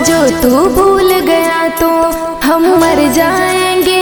जो तू भूल गया तो हम मर जाएंगे।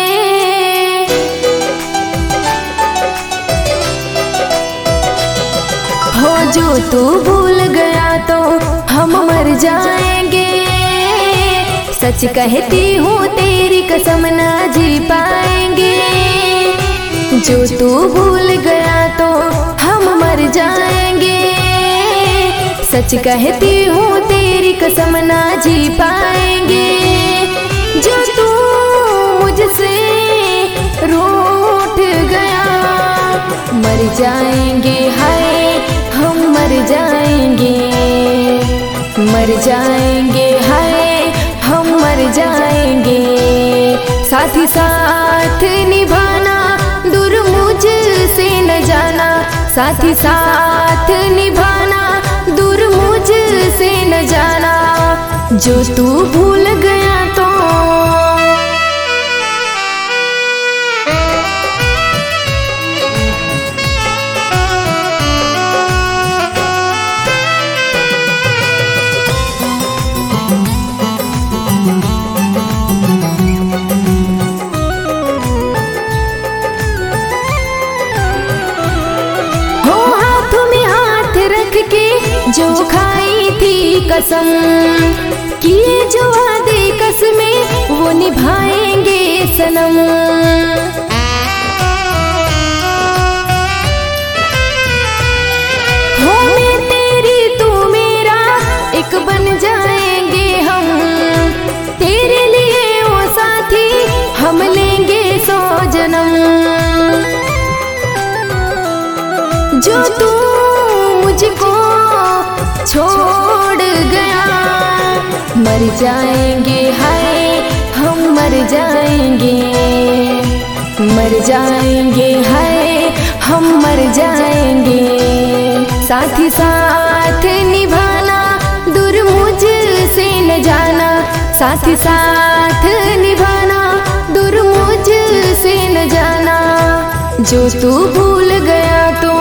हो जो तू भूल गया तो हम मर जाएंगे। सच कहती हूँ तेरी कसम ना जी पाएंगे। जो तू भूल गया तो हम मर जाएंगे। सच कहती हूँ तेरी कसम ना जी पाएंगे। जो तू मुझसे रूठ गया मर जाएंगे। हाय हम मर जाएंगे, मर जाएंगे। हाय हम मर जाएंगे। साथ ही साथ निभाना, दूर मुझसे न जाना। साथ ही साथ निभाना, दूर मुझसे न जाना। जो तू भूल गया तो जो खाई थी कसम, किए जो वादे कसमें वो निभाएंगे सनम। हो मैं तेरी तू मेरा एक बन जाएंगे हम। तेरे लिए वो साथी हम लेंगे 100 जन्म। जो तू मुझको छोड़ गया मर जाएंगे। हाय हम मर जाएंगे, मर जाएंगे। हाय हम मर जाएंगे। साथ ही साथ निभाना, दूर मुझसे न जाना। साथ ही साथ निभाना, दूर मुझसे न जाना। जो तू भूल गया तो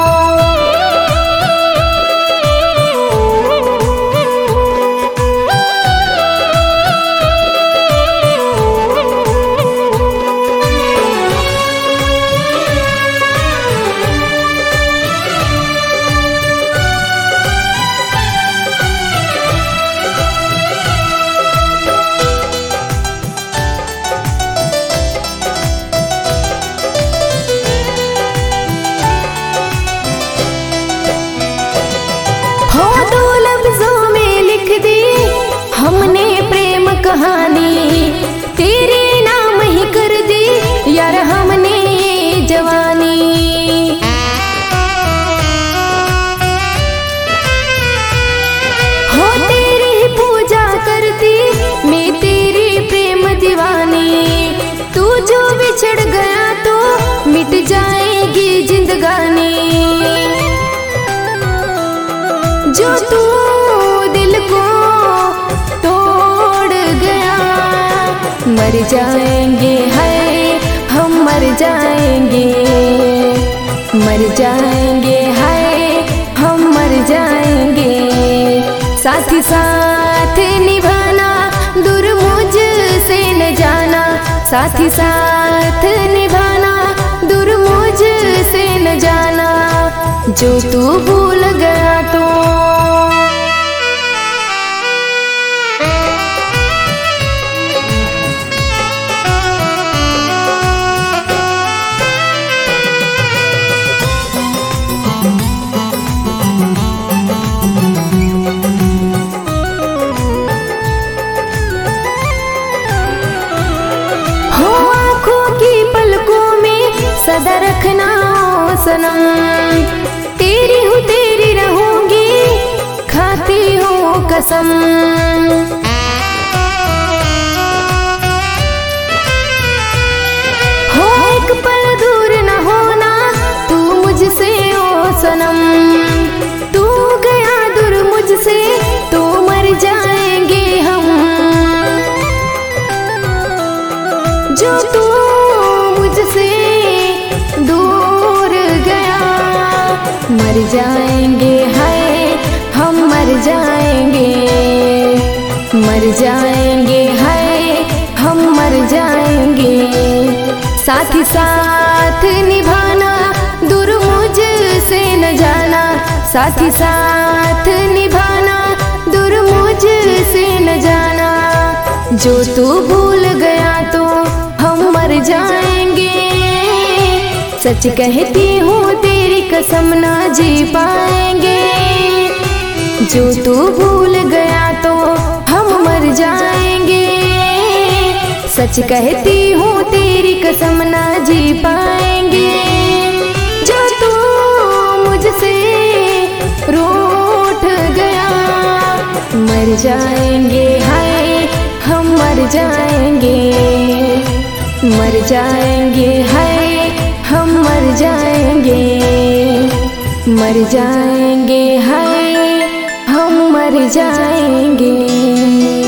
हमने प्रेम कहानी तेरे नाम ही कर दी यार हमने ये जवानी। हो तेरी ही पूजा करती मैं तेरी प्रेम दीवानी। तू जो बिछड़ गया तो मिट जाएगी जिंदगानी। जो तू दिल को मर जाएंगे। हाय हम मर जाएंगे, मर जाएंगे। हाय हम मर जाएंगे। साथ ही साथ निभाना, दूर मुझसे न जाना। साथ ही साथ निभाना, दूर मुझसे न जाना। जो तू भूल गया तो सदा रखना सनम। तेरी हूँ तेरी रहूंगी खाती हूँ कसम। हो एक पल दूर न होना तू मुझसे ओ सनम। तू गया दूर मुझसे तो मर जाएंगे हम। जो तू मुझसे दूर गया मर जाएंगे। हाय हम मर जाएंगे, मर जाएंगे हाय हम मर जाएंगे। साथ ही साथ निभाना दूर मुझसे न जाना, साथ ही साथ निभाना दूर मुझसे न जाना। जो तू भूल गया तो हम मर जाएंगे, सच कहती हूँ तेरी कसम ना जी पाएंगे। जो तू भूल गया तो हम मर जाएंगे, सच कहती हूँ तेरी कसम ना जी पाएंगे। जो तू मुझसे रूठ गया, मर जाएंगे हाय हम मर जाएंगे, मर जाएंगे हाय हम मर जाएंगे, मर जाएंगे हाय हम मर जाएंगे।